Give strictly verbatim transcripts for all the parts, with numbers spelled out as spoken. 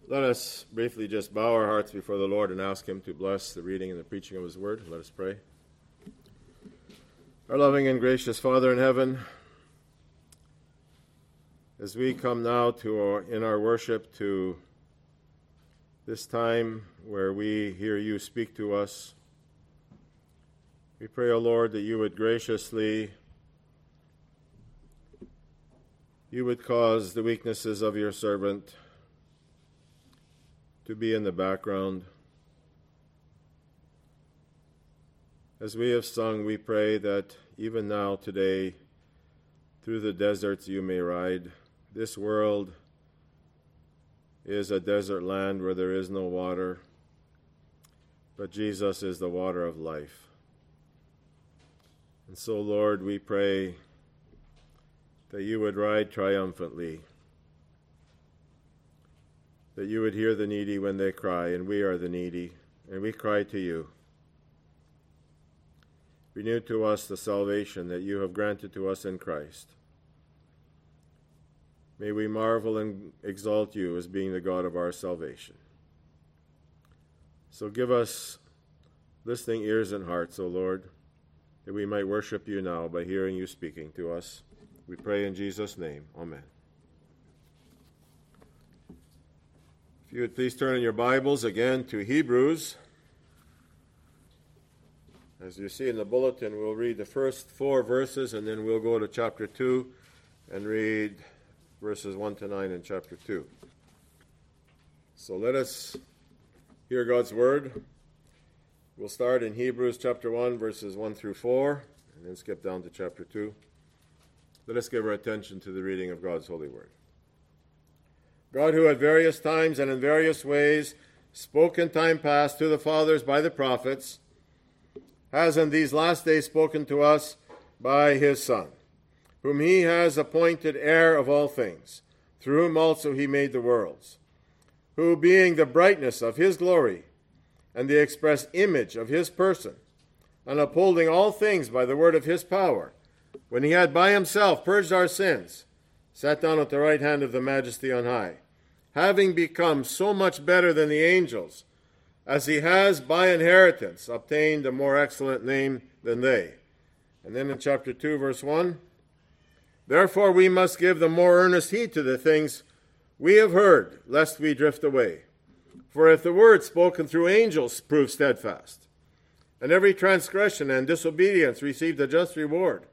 Let us briefly just bow our hearts before the Lord and ask Him to bless the reading and the preaching of His Word. Let us pray. Our loving and gracious Father in heaven, as we come now to our, in our worship to this time where we hear You speak to us, we pray, O Lord, that You would graciously, You would cause the weaknesses of Your servant to be in the background. As we have sung, we pray that even now, today, through the deserts You may ride. This world is a desert land where there is no water, but Jesus is the water of life. And so, Lord, we pray that You would ride triumphantly, that You would hear the needy when they cry, and we are the needy, and we cry to You. Renew to us the salvation that You have granted to us in Christ. May we marvel and exalt You as being the God of our salvation. So give us listening ears and hearts, O Lord, that we might worship You now by hearing You speaking to us. We pray in Jesus' name. Amen. If you would please turn in your Bibles again to Hebrews. As you see in the bulletin, we'll read the first four verses, and then we'll go to chapter two and read verses one to nine in chapter two. So let us hear God's word. We'll start in Hebrews chapter one, verses one through four, and then skip down to chapter two. Let us give our attention to the reading of God's holy word. God, who at various times and in various ways spoke in time past to the fathers by the prophets, has in these last days spoken to us by His Son, whom He has appointed heir of all things, through whom also He made the worlds, who, being the brightness of His glory and the express image of His person, and upholding all things by the word of His power, when He had by Himself purged our sins, sat down at the right hand of the Majesty on high, having become so much better than the angels, as He has by inheritance obtained a more excellent name than they. And then in chapter two, verse one, therefore we must give the more earnest heed to the things we have heard, lest we drift away. For if the word spoken through angels proved steadfast, and every transgression and disobedience received a just reward,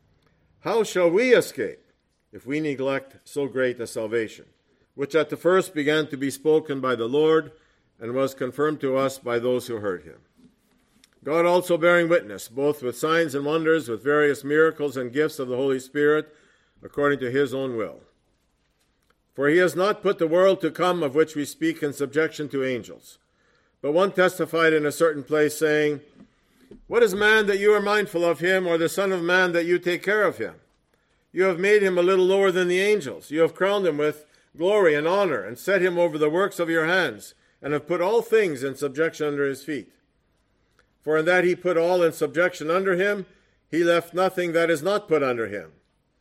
how shall we escape if we neglect so great a salvation, which at the first began to be spoken by the Lord, and was confirmed to us by those who heard Him? God also bearing witness, both with signs and wonders, with various miracles and gifts of the Holy Spirit, according to His own will. For He has not put the world to come of which we speak in subjection to angels. But one testified in a certain place, saying, what is man that You are mindful of him, or the son of man that You take care of him? You have made him a little lower than the angels. You have crowned him with glory and honor, and set him over the works of Your hands, and have put all things in subjection under His feet. For in that He put all in subjection under Him, He left nothing that is not put under Him.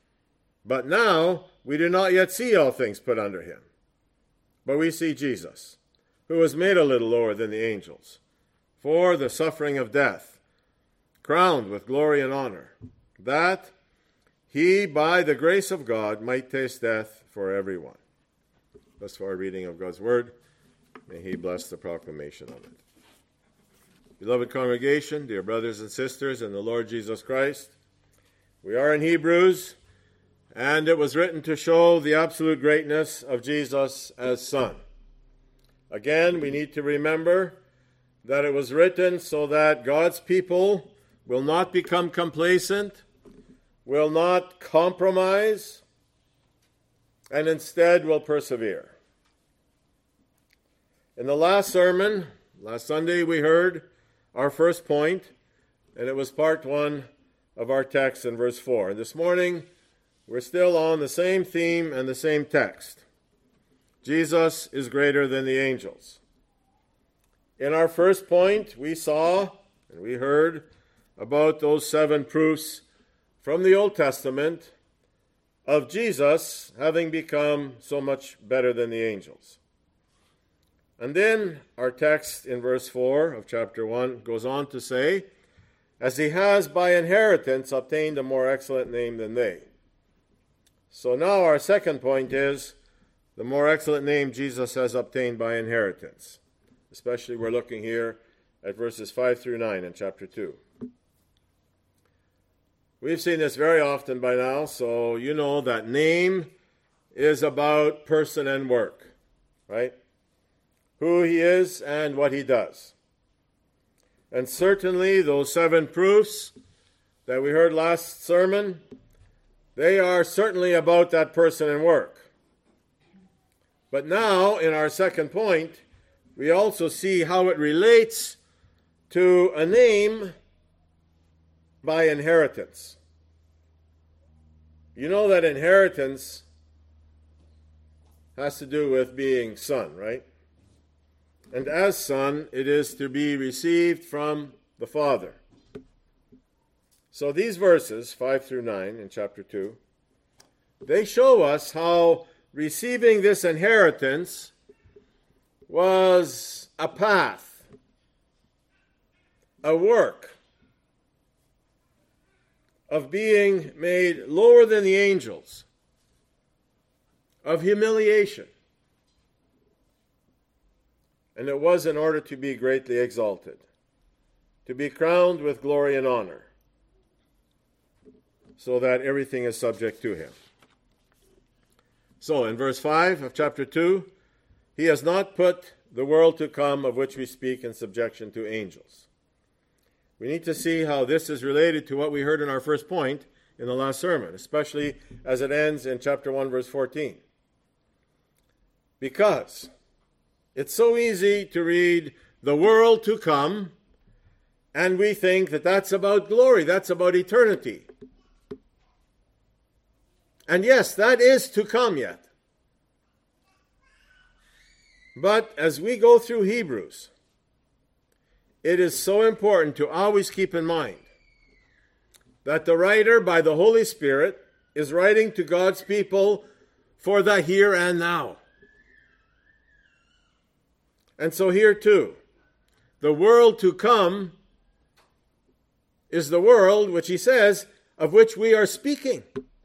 But now we do not yet see all things put under Him. But we see Jesus, who was made a little lower than the angels, for the suffering of death, crowned with glory and honor, that He, by the grace of God, might taste death for everyone. Thus far, reading of God's word. May He bless the proclamation of it. Beloved congregation, dear brothers and sisters in the Lord Jesus Christ, we are in Hebrews, and it was written to show the absolute greatness of Jesus as Son. Again, we need to remember that it was written so that God's people will not become complacent, will not compromise, and instead will persevere. In the last sermon, last Sunday, we heard our first point, and it was part one of our text in verse four. And this morning, we're still on the same theme and the same text. Jesus is greater than the angels. In our first point, we saw and we heard about those seven proofs from the Old Testament of Jesus having become so much better than the angels. And then our text in verse four of chapter one goes on to say, as he has by inheritance obtained a more excellent name than they. So now our second point is the more excellent name Jesus has obtained by inheritance. Especially we're looking here at verses five through nine in chapter two. We've seen this very often by now, so you know that name is about person and work, right? Who he is and what he does. And certainly those seven proofs that we heard last sermon, they are certainly about that person and work. But now, in our second point, we also see how it relates to a name by inheritance. You know that inheritance has to do with being son, right? And as son, it is to be received from the Father. So these verses, five through nine in chapter two, they show us how receiving this inheritance was a path, a work of being made lower than the angels, of humiliation. And it was in order to be greatly exalted, to be crowned with glory and honor, so that everything is subject to him. So in verse five of chapter two, he has not put the world to come of which we speak in subjection to angels. We need to see how this is related to what we heard in our first point in the last sermon, especially as it ends in chapter one, verse fourteen. Because it's so easy to read the world to come, and we think that that's about glory, that's about eternity. And yes, that is to come yet. But as we go through Hebrews, it is so important to always keep in mind that the writer, by the Holy Spirit, is writing to God's people for the here and now. And so here too, the world to come is the world, which he says, of which we are speaking.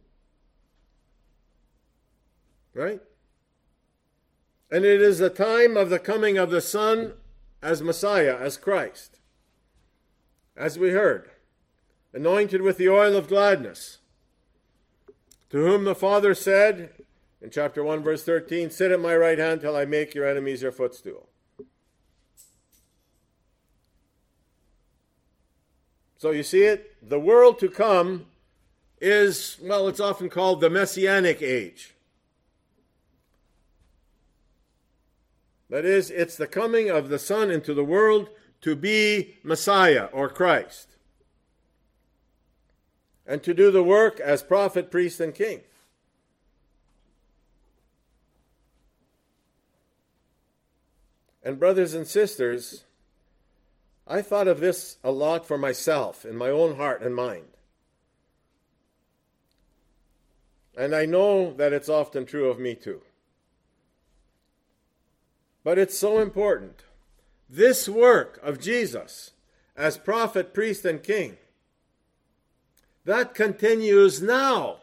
Right? And it is the time of the coming of the Son as Messiah, as Christ. As we heard, anointed with the oil of gladness, to whom the Father said, in chapter one, verse thirteen, sit at my right hand till I make your enemies your footstool. So you see it? The world to come is, well, it's often called the Messianic age. That is, it's the coming of the Son into the world to be Messiah or Christ, and to do the work as prophet, priest, and king. And brothers and sisters, I thought of this a lot for myself in my own heart and mind. And I know that it's often true of me too. But it's so important. This work of Jesus as prophet, priest, and king, that continues now.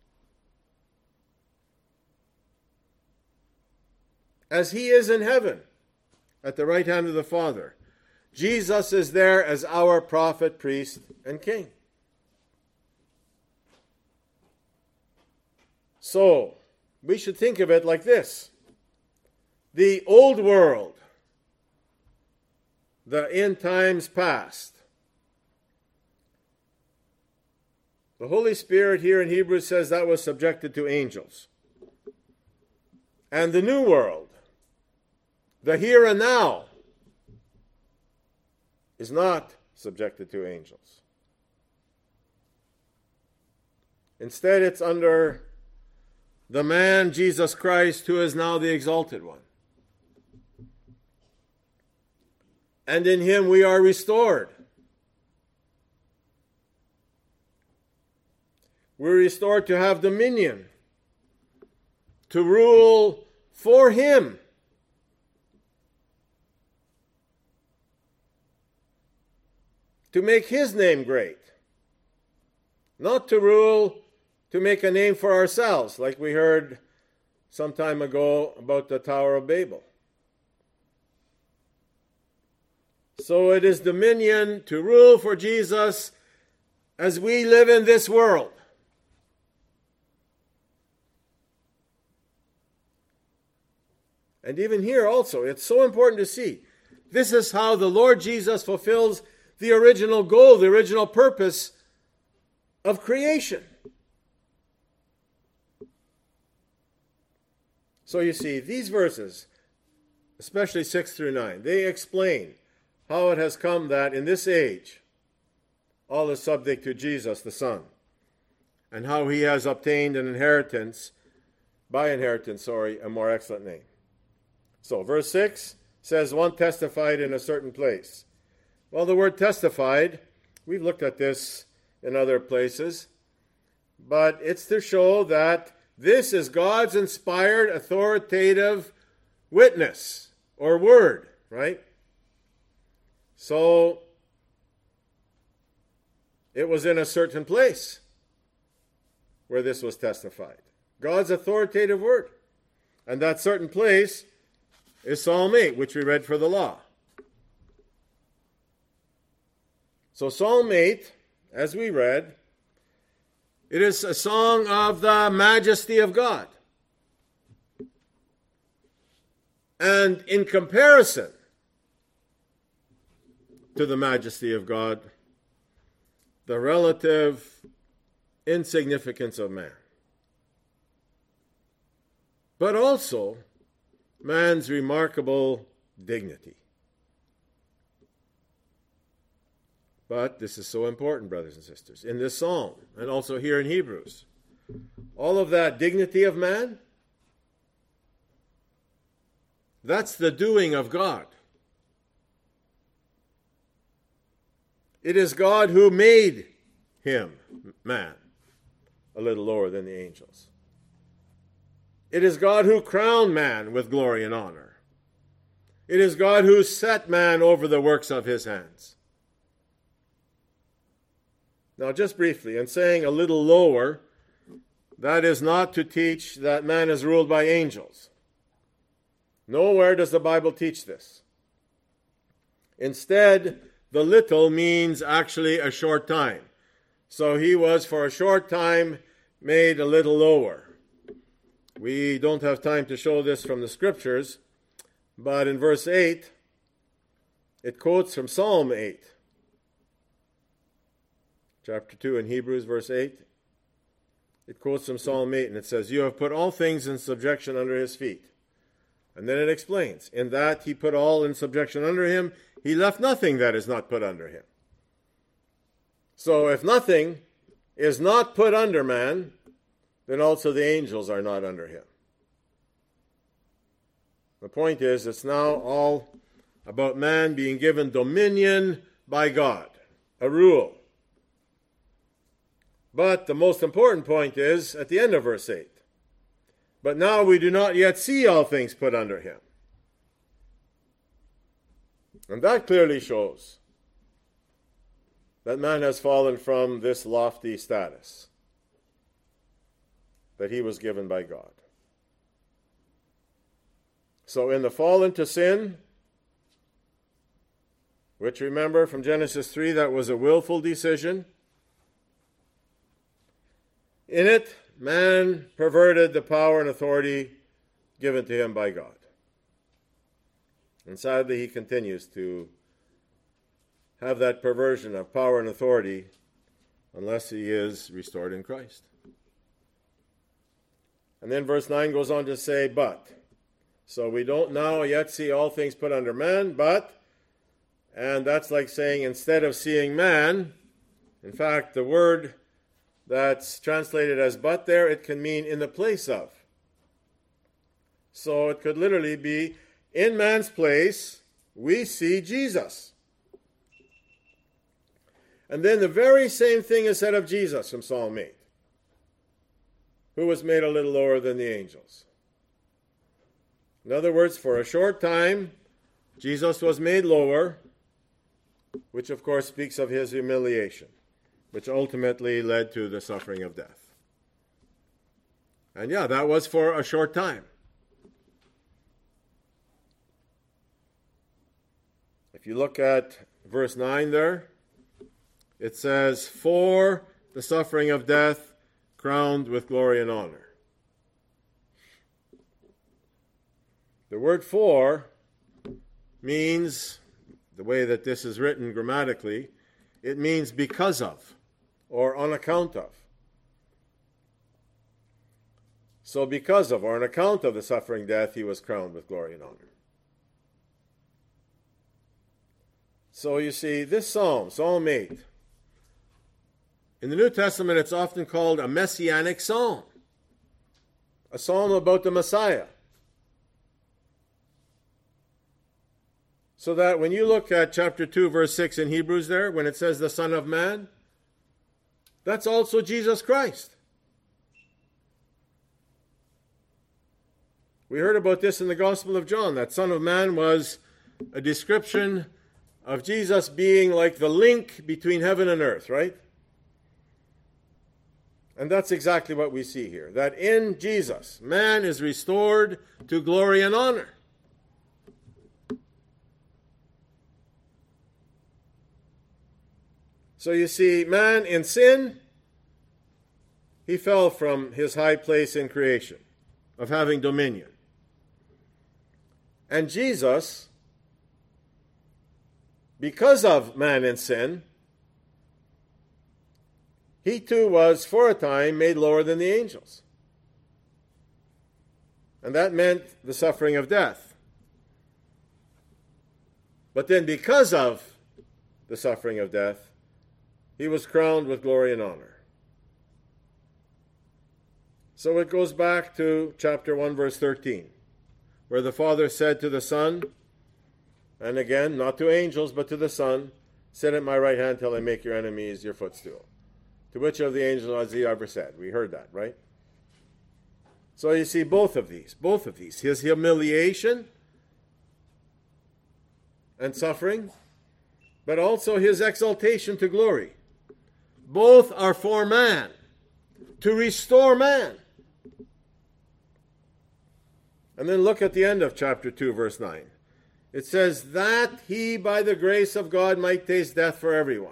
As he is in heaven, at the right hand of the Father, Jesus is there as our prophet, priest, and king. So, we should think of it like this. The old world, the in times past. The Holy Spirit here in Hebrews says that was subjected to angels. And the new world, the here and now, is not subjected to angels. Instead, it's under the man, Jesus Christ, who is now the exalted one. And in him we are restored. We're restored to have dominion, to rule for him. to make his name great, not to rule to make a name for ourselves, like we heard some time ago about the Tower of Babel. So it is dominion to rule for Jesus as we live in this world. And even here also, it's so important to see. This is how the Lord Jesus fulfills the original goal, the original purpose of creation. So you see, these verses, especially six through nine, they explain how it has come that in this age, all is subject to Jesus, the Son, and how he has obtained an inheritance, by inheritance, sorry, a more excellent name. So, verse six says, one testified in a certain place. Well, the word testified, we've looked at this in other places, but it's to show that this is God's inspired, authoritative witness or word, right? So, it was in a certain place where this was testified. God's authoritative word. And that certain place is Psalm eight, which we read for the law. So Psalm eight, as we read, it is a song of the majesty of God. And in comparison to the majesty of God, the relative insignificance of man. But also man's remarkable dignity. But this is so important, brothers and sisters, in this psalm, and also here in Hebrews. All of that dignity of man, that's the doing of God. It is God who made him, man, a little lower than the angels. It is God who crowned man with glory and honor. It is God who set man over the works of his hands. Now, just briefly, in saying a little lower, that is not to teach that man is ruled by angels. Nowhere does the Bible teach this. Instead, the little means actually a short time. So he was for a short time made a little lower. We don't have time to show this from the scriptures, but in verse eight, it quotes from Psalm eight. Chapter two in Hebrews, verse eight. It quotes from Psalm eight, and it says, "You have put all things in subjection under his feet." And then it explains, in that he put all in subjection under him, he left nothing that is not put under him. So if nothing is not put under man, then also the angels are not under him. The point is, it's now all about man being given dominion by God, a rule. But the most important point is at the end of verse eight. But now we do not yet see all things put under him. And that clearly shows that man has fallen from this lofty status that he was given by God. So in the fall into sin, which remember from Genesis three, that was a willful decision, in it, man perverted the power and authority given to him by God. And sadly, he continues to have that perversion of power and authority unless he is restored in Christ. And then verse nine goes on to say, but. So we don't now yet see all things put under man, but, and that's like saying instead of seeing man, in fact, the word that's translated as but there, it can mean in the place of. So it could literally be, in man's place, we see Jesus. And then the very same thing is said of Jesus from Psalm eight, who was made a little lower than the angels. In other words, for a short time, Jesus was made lower, which of course speaks of his humiliation, which ultimately led to the suffering of death. And yeah, that was for a short time. If you look at verse nine there, it says, for the suffering of death, crowned with glory and honor. The word for means, the way that this is written grammatically, it means because of, or on account of. So because of, or on account of the suffering death, he was crowned with glory and honor. So you see, this psalm, Psalm eight, in the New Testament it's often called a messianic psalm, a psalm about the Messiah. So that when you look at chapter two, verse six in Hebrews there, when it says the Son of Man, that's also Jesus Christ. We heard about this in the Gospel of John. That Son of Man was a description of Jesus being like the link between heaven and earth, right? And that's exactly what we see here. That in Jesus, man is restored to glory and honor. So you see, man in sin, he fell from his high place in creation of having dominion. And Jesus, because of man in sin, he too was for a time made lower than the angels. And that meant the suffering of death. But then because of the suffering of death, he was crowned with glory and honor. So it goes back to chapter one, verse thirteen, where the Father said to the Son, and again, not to angels, but to the Son, sit at my right hand till I make your enemies your footstool. To which of the angels has he ever said? We heard that, right? So you see both of these, both of these, his humiliation and suffering, but also his exaltation to glory. Both are for man, to restore man. And then look at the end of chapter two, verse nine. It says, that he by the grace of God might taste death for everyone.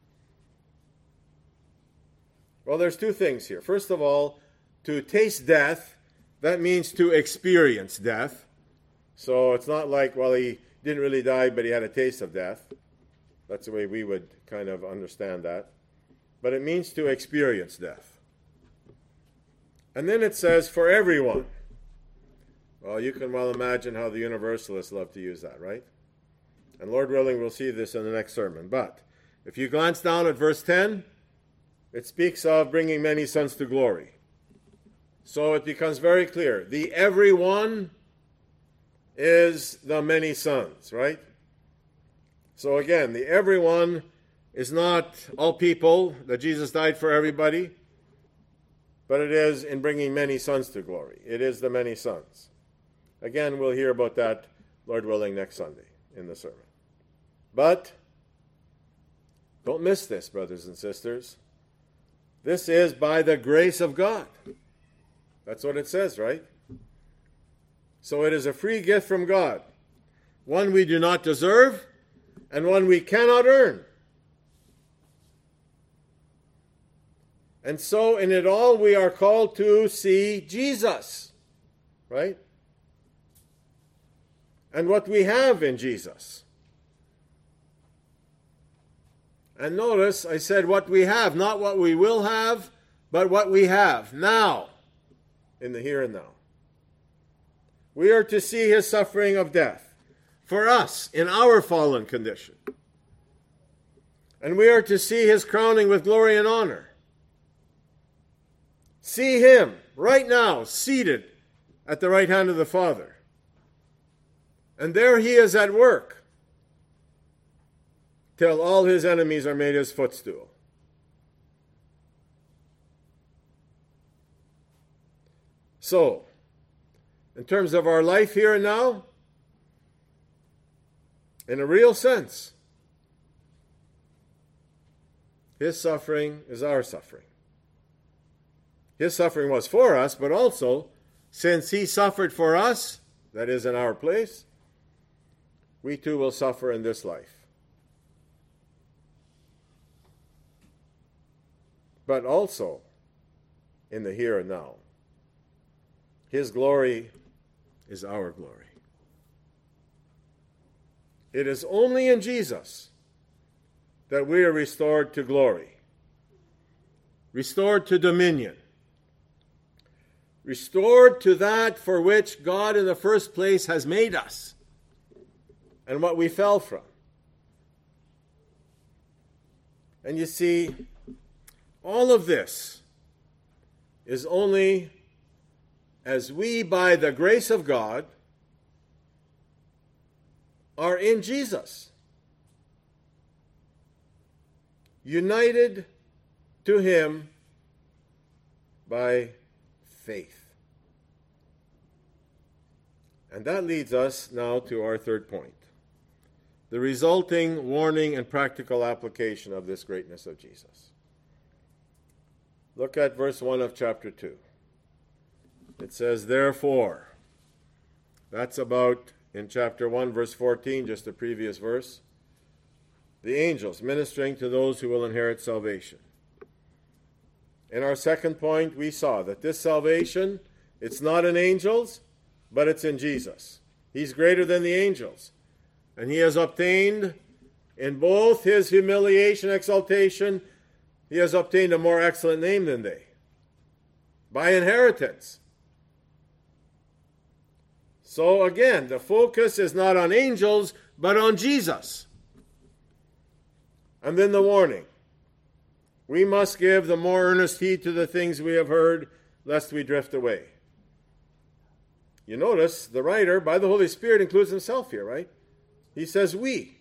Well, there's two things here. First of all, to taste death, that means to experience death. So it's not like, well, he didn't really die, but he had a taste of death. That's the way we would kind of understand that. But it means to experience death. And then it says, for everyone. Well, you can well imagine how the Universalists love to use that, right? And Lord willing, we'll see this in the next sermon. But if you glance down at verse ten, it speaks of bringing many sons to glory. So it becomes very clear. The everyone is the many sons, right? So again, the everyone is not all people, that Jesus died for everybody, but it is in bringing many sons to glory. It is the many sons. Again, we'll hear about that, Lord willing, next Sunday in the sermon. But don't miss this, brothers and sisters. This is by the grace of God. That's what it says, right? So it is a free gift from God, one we do not deserve and one we cannot earn. And so in it all we are called to see Jesus, right? And what we have in Jesus. And notice I said what we have, not what we will have, but what we have now, in the here and now. We are to see his suffering of death for us in our fallen condition. And we are to see his crowning with glory and honor. See him right now seated at the right hand of the Father. And there he is at work till all his enemies are made his footstool. So, in terms of our life here and now, in a real sense, His suffering is our suffering. His suffering was for us, but also, since he suffered for us, that is in our place, we too will suffer in this life. But also in the here and now. His glory is our glory. It is only in Jesus that we are restored to glory, restored to dominion, restored to that for which God in the first place has made us and what we fell from. And you see, all of this is only as we, by the grace of God, are in Jesus, united to him by faith. And that leads us now to our third point, the resulting warning and practical application of this greatness of Jesus. Look at verse one of chapter two. It says, therefore, that's about in chapter one, verse fourteen, just the previous verse, the angels ministering to those who will inherit salvation. In our second point, we saw that this salvation, it's not in angels, but it's in Jesus. He's greater than the angels. And he has obtained, in both his humiliation, exaltation, he has obtained a more excellent name than they, by inheritance. So again, the focus is not on angels, but on Jesus. And then the warning. We must give the more earnest heed to the things we have heard, lest we drift away. You notice the writer, by the Holy Spirit, includes himself here, right? He says we.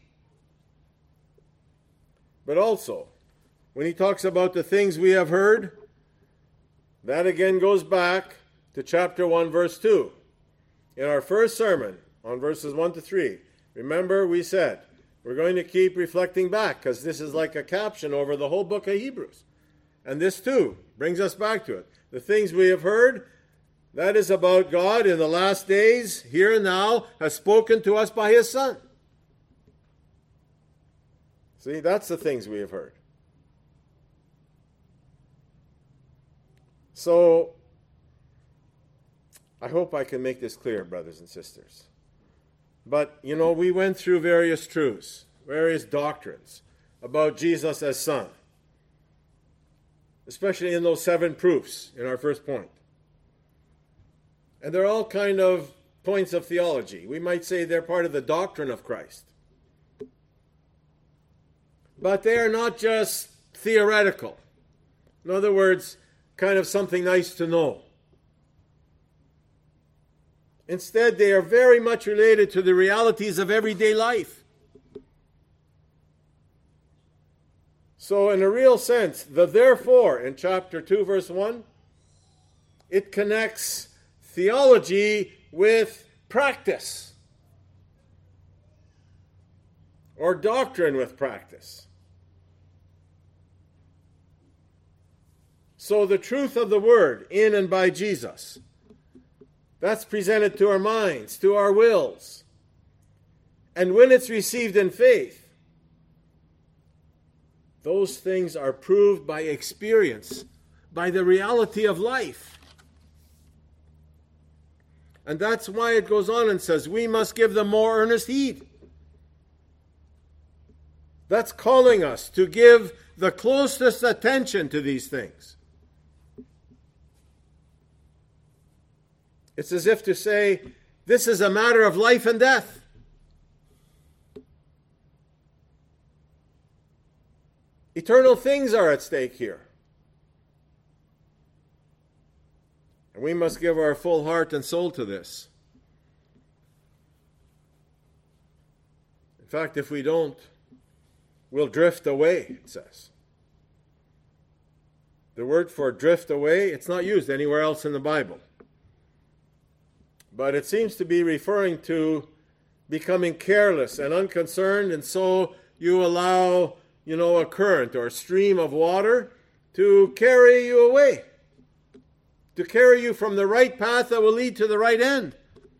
But also, when he talks about the things we have heard, that again goes back to chapter one, verse two. In our first sermon, on verses one to three, remember we said, we're going to keep reflecting back, because this is like a caption over the whole book of Hebrews. And this too brings us back to it. The things we have heard, that is about God in the last days, here and now, has spoken to us by his Son. See, that's the things we have heard. So, I hope I can make this clear, brothers and sisters. But, you know, we went through various truths, various doctrines about Jesus as Son, especially in those seven proofs in our first point. And they're all kind of points of theology. We might say they're part of the doctrine of Christ. But they are not just theoretical. In other words, kind of something nice to know. Instead, they are very much related to the realities of everyday life. So, in a real sense, the therefore in chapter two, verse one, it connects theology with practice, or doctrine with practice. So, the truth of the word in and by Jesus, that's presented to our minds, to our wills. And when it's received in faith, those things are proved by experience, by the reality of life. And that's why it goes on and says, we must give them more earnest heed. That's calling us to give the closest attention to these things. It's as if to say, this is a matter of life and death. Eternal things are at stake here. And we must give our full heart and soul to this. In fact, if we don't, we'll drift away, it says. The word for drift away, it's not used anywhere else in the Bible. But it seems to be referring to becoming careless and unconcerned, and so you allow you know, a current or a stream of water to carry you away, to carry you from the right path that will lead to the right end.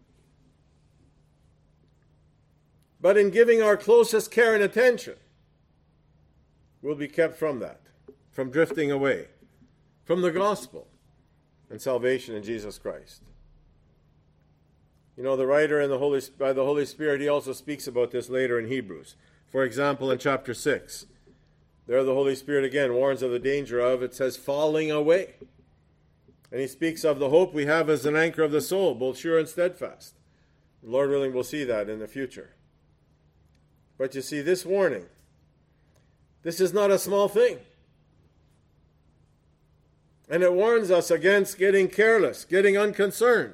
But in giving our closest care and attention, we'll be kept from that, from drifting away, from the gospel and salvation in Jesus Christ. You know, the writer in the Holy, by the Holy Spirit, he also speaks about this later in Hebrews. For example, in chapter six, there the Holy Spirit again warns of the danger of, it says, falling away. And he speaks of the hope we have as an anchor of the soul, both sure and steadfast. Lord willing, we'll see that in the future. But you see, this warning, this is not a small thing. And it warns us against getting careless, getting unconcerned.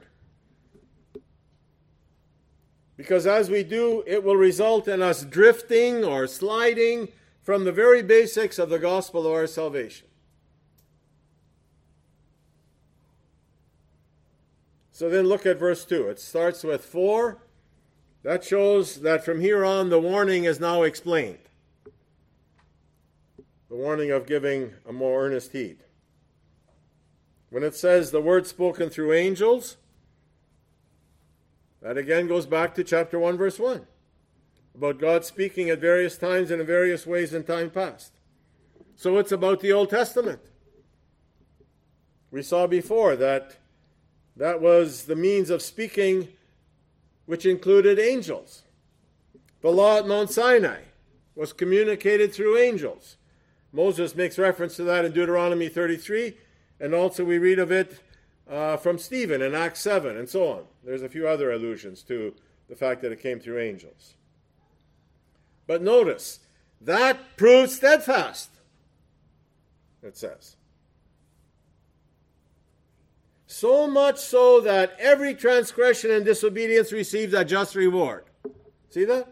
Because as we do, it will result in us drifting or sliding from the very basics of the gospel of our salvation. So then look at verse two. It starts with for. That shows that from here on the warning is now explained. The warning of giving a more earnest heed. When it says the word spoken through angels, that again goes back to chapter one, verse one, about God speaking at various times and in various ways in time past. So it's about the Old Testament. We saw before that that was the means of speaking which included angels. The law at Mount Sinai was communicated through angels. Moses makes reference to that in Deuteronomy thirty-three, and also we read of it uh, from Stephen in Acts seven, and so on. There's a few other allusions to the fact that it came through angels. But notice, that proved steadfast, it says. So much so that every transgression and disobedience receives a just reward. See that?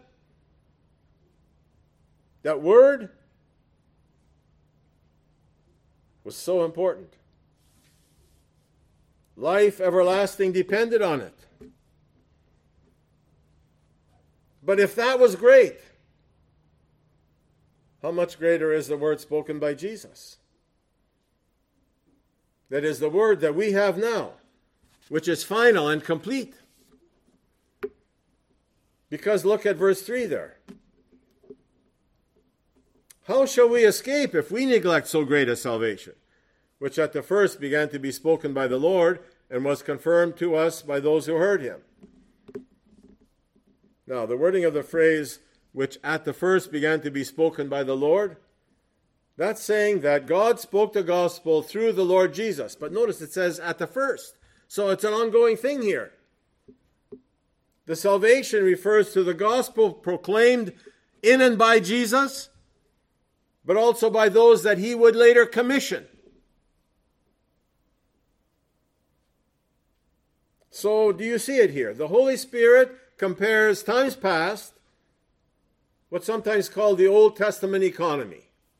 That word was so important. Life everlasting depended on it. But if that was great, how much greater is the word spoken by Jesus? That is the word that we have now, which is final and complete. Because look at verse three there. How shall we escape if we neglect so great a salvation, which at the first began to be spoken by the Lord and was confirmed to us by those who heard him? Now, the wording of the phrase, which at the first began to be spoken by the Lord, that's saying that God spoke the gospel through the Lord Jesus. But notice it says at the first. So it's an ongoing thing here. The salvation refers to the gospel proclaimed in and by Jesus, but also by those that he would later commission. So do you see it here? The Holy Spirit compares times past, what's sometimes called the Old Testament economy,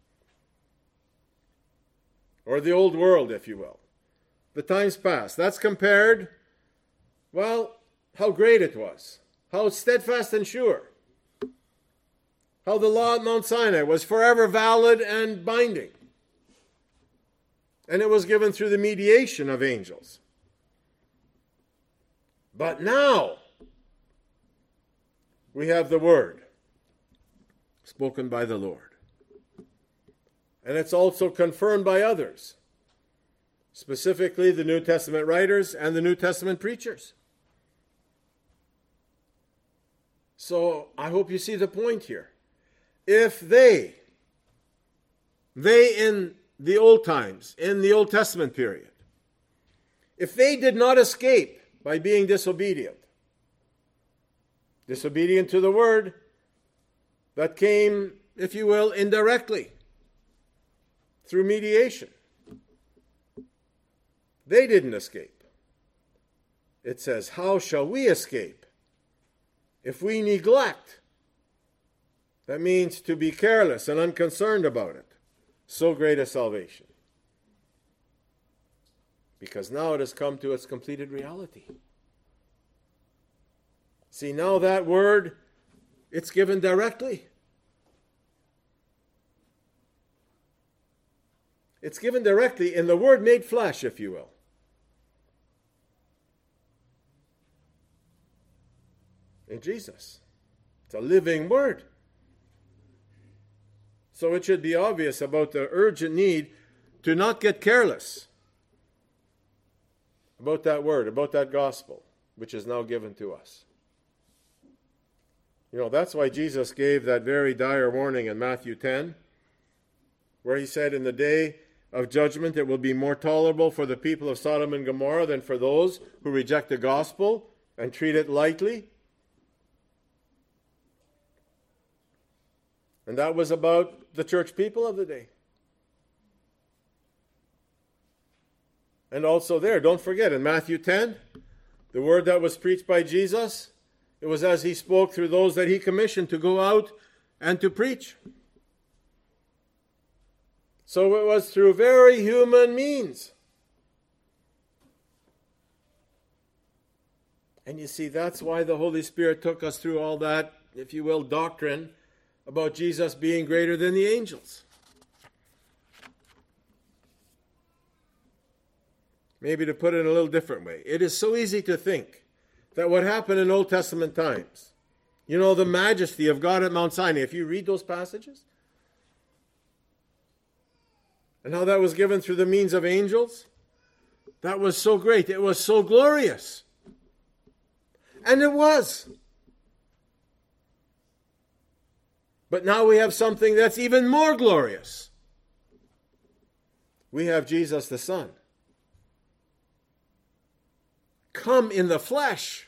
or the old world, if you will. The times past. That's compared, well, how great it was. How steadfast and sure. How the law at Mount Sinai was forever valid and binding. And it was given through the mediation of angels. But now, we have the word spoken by the Lord. And it's also confirmed by others, specifically the New Testament writers and the New Testament preachers. So I hope you see the point here. If they, they in the old times, in the Old Testament period, if they did not escape by being disobedient, disobedient to the word that came, if you will, indirectly, through mediation, they didn't escape. It says, how shall we escape if we neglect? That means to be careless and unconcerned about it. So great a salvation. Because now it has come to its completed reality. See, now that word, it's given directly. It's given directly in the Word made flesh, if you will. In Jesus. It's a living Word. So it should be obvious about the urgent need to not get careless about that Word, about that gospel, which is now given to us. You know, that's why Jesus gave that very dire warning in Matthew ten, where he said, in the day of judgment it will be more tolerable for the people of Sodom and Gomorrah than for those who reject the gospel and treat it lightly. And that was about the church people of the day. And also there, don't forget, in Matthew ten, the word that was preached by Jesus, it was as he spoke through those that he commissioned to go out and to preach. So it was through very human means. And you see, that's why the Holy Spirit took us through all that, if you will, doctrine about Jesus being greater than the angels. Maybe to put it in a little different way, it is so easy to think that what happened in Old Testament times, you know, the majesty of God at Mount Sinai, if you read those passages, and how that was given through the means of angels, that was so great, it was so glorious. And it was. But now we have something that's even more glorious. We have Jesus the Son, come in the flesh.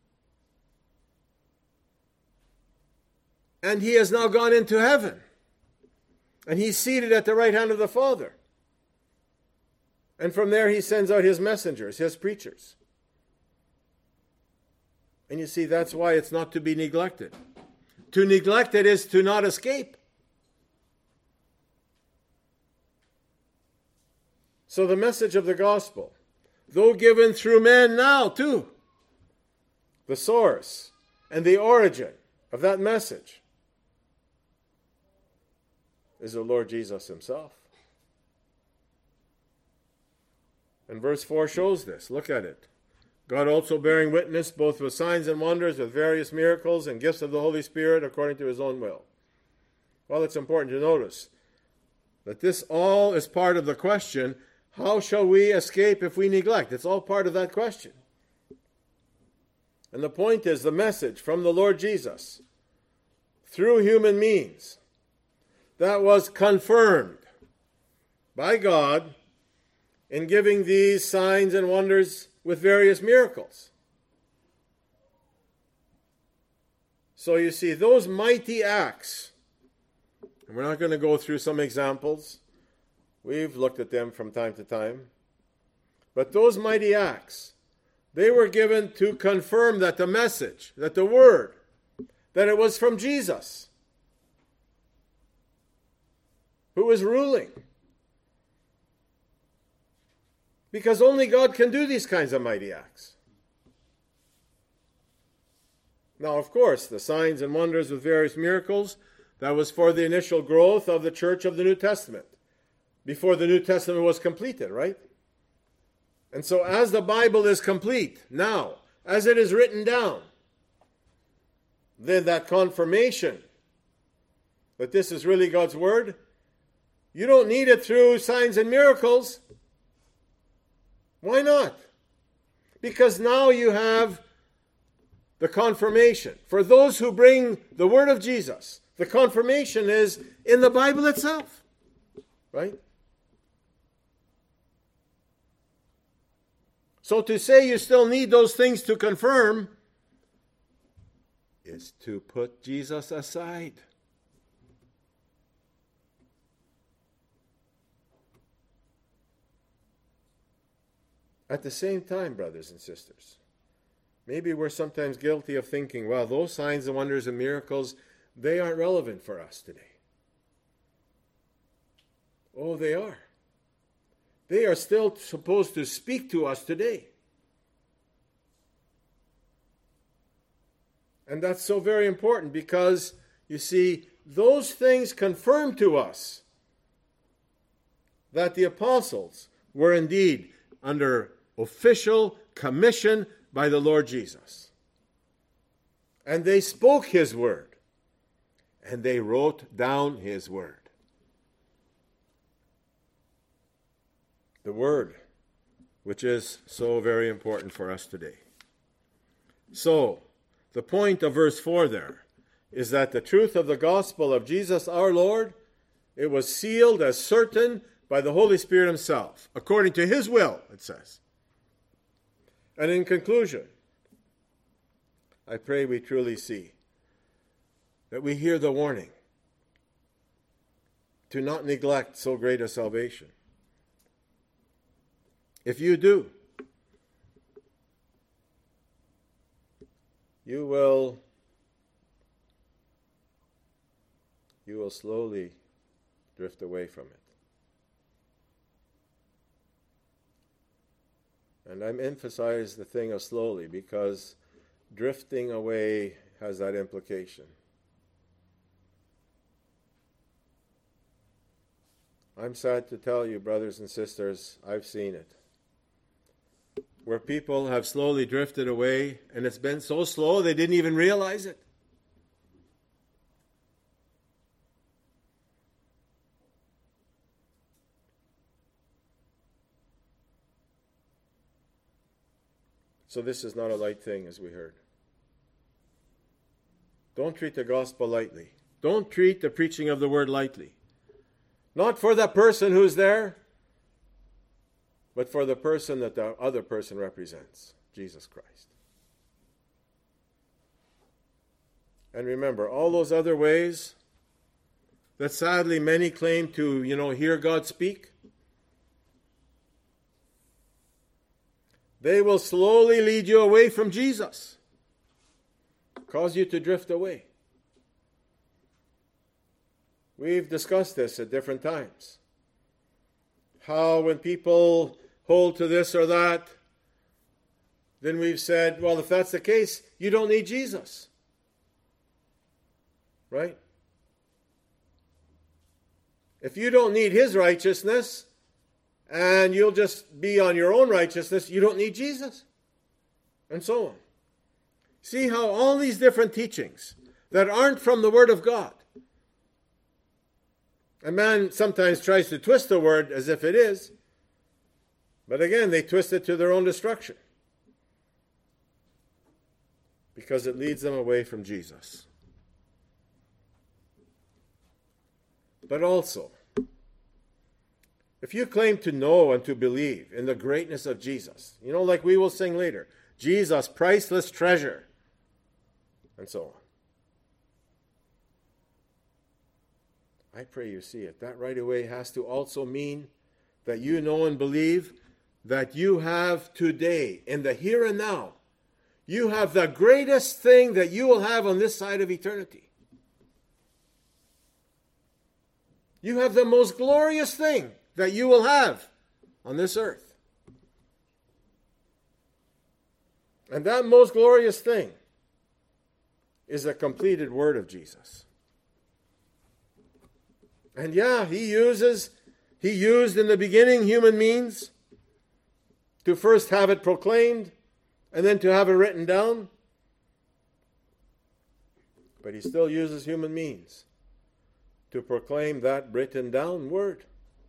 And he has now gone into heaven. And he's seated at the right hand of the Father. And from there he sends out his messengers, his preachers. And you see, that's why it's not to be neglected. To neglect it is to not escape. So the message of the gospel, though given through men now too, the source and the origin of that message is the Lord Jesus himself. And verse four shows this. Look at it. God also bearing witness both with signs and wonders, with various miracles and gifts of the Holy Spirit according to his own will. Well, it's important to notice that this all is part of the question, how shall we escape if we neglect? It's all part of that question. And the point is, the message from the Lord Jesus, through human means, that was confirmed by God in giving these signs and wonders with various miracles. So you see, those mighty acts, and we're not going to go through some examples. We've looked at them from time to time. But those mighty acts, they were given to confirm that the message, that the word, that it was from Jesus, who was ruling. Because only God can do these kinds of mighty acts. Now, of course, the signs and wonders with various miracles, that was for the initial growth of the church of the New Testament, before the New Testament was completed, right? And so as the Bible is complete now, as it is written down, then that confirmation that this is really God's word, you don't need it through signs and miracles. Why not? Because now you have the confirmation. For those who bring the word of Jesus, the confirmation is in the Bible itself. Right? So to say you still need those things to confirm is to put Jesus aside. At the same time, brothers and sisters, maybe we're sometimes guilty of thinking, well, those signs and wonders and miracles, they aren't relevant for us today. Oh, they are. They are still supposed to speak to us today. And that's so very important because, you see, those things confirm to us that the apostles were indeed under official commission by the Lord Jesus. And they spoke his word, and they wrote down his word. The word, which is so very important for us today. So, the point of verse four there is that the truth of the gospel of Jesus our Lord, it was sealed as certain by the Holy Spirit himself, according to his will, it says. And in conclusion, I pray we truly see that we hear the warning to not neglect so great a salvation. If you do, you will you will slowly drift away from it. And I'm emphasizing the thing of slowly because drifting away has that implication. I'm sad to tell you, brothers and sisters, I've seen it. Where people have slowly drifted away, and it's been so slow they didn't even realize it. So this is not a light thing, as we heard. Don't treat the gospel lightly. Don't treat the preaching of the word lightly. Not for the person who's there, but for the person that the other person represents, Jesus Christ. And remember, all those other ways that sadly many claim to, you know, hear God speak, they will slowly lead you away from Jesus, cause you to drift away. We've discussed this at different times. How when people hold to this or that, then we've said, well, if that's the case, you don't need Jesus. Right? If you don't need his righteousness, and you'll just be on your own righteousness, you don't need Jesus. And so on. See how all these different teachings that aren't from the Word of God, a man sometimes tries to twist the word as if it is, but again, they twist it to their own destruction because it leads them away from Jesus. But also, if you claim to know and to believe in the greatness of Jesus, you know, like we will sing later, Jesus, priceless treasure, and so on. I pray you see it. That right away has to also mean that you know and believe that you have today, in the here and now, you have the greatest thing that you will have on this side of eternity. You have the most glorious thing that you will have on this earth. And that most glorious thing is the completed word of Jesus. And yeah, he uses, he used in the beginning human means to first have it proclaimed and then to have it written down. But he still uses human means to proclaim that written down word.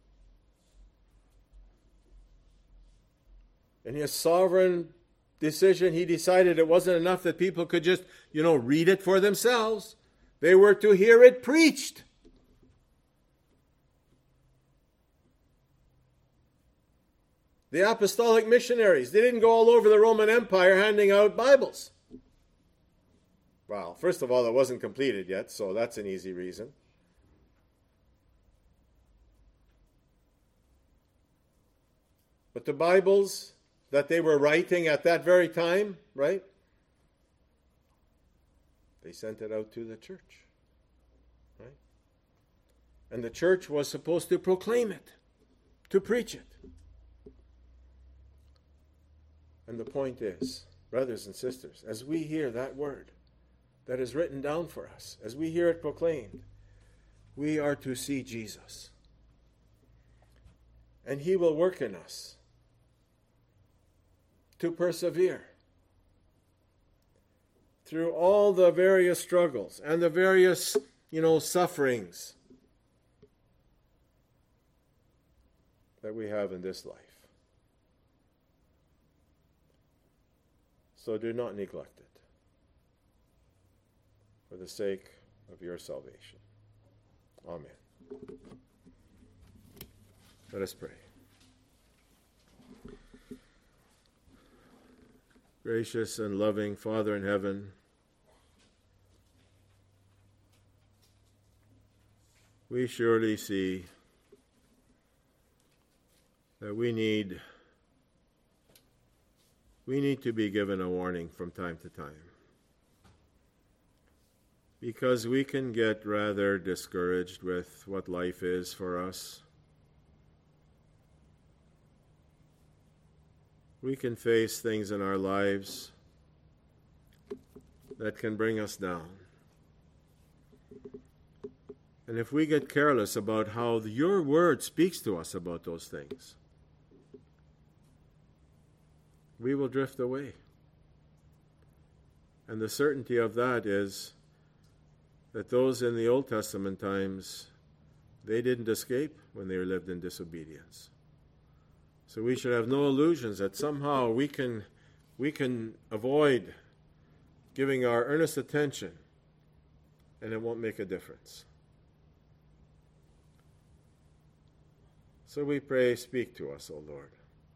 In his sovereign decision, he decided it wasn't enough that people could just, you know, read it for themselves. They were to hear it preached. The apostolic missionaries, they didn't go all over the Roman Empire handing out Bibles. Well, first of all, it wasn't completed yet, so that's an easy reason. But the Bibles that they were writing at that very time, right? They sent it out to the church. Right? And the church was supposed to proclaim it, to preach it. And the point is, brothers and sisters, as we hear that word that is written down for us, as we hear it proclaimed, we are to see Jesus. And he will work in us to persevere through all the various struggles and the various, you know, sufferings that we have in this life. So do not neglect it for the sake of your salvation. Amen. Let us pray. Gracious and loving Father in heaven, we surely see that we need we need to be given a warning from time to time, because we can get rather discouraged with what life is for us. We can face things in our lives that can bring us down. And if we get careless about how your word speaks to us about those things, we will drift away. And the certainty of that is that those in the Old Testament times, they didn't escape when they lived in disobedience. So we should have no illusions that somehow we can we can avoid giving our earnest attention and it won't make a difference. So we pray, speak to us, O Lord.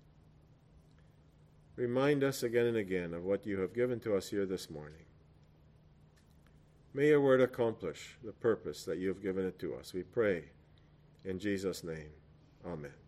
Remind us again and again of what you have given to us here this morning. May your word accomplish the purpose that you have given it to us. We pray in Jesus' name. Amen.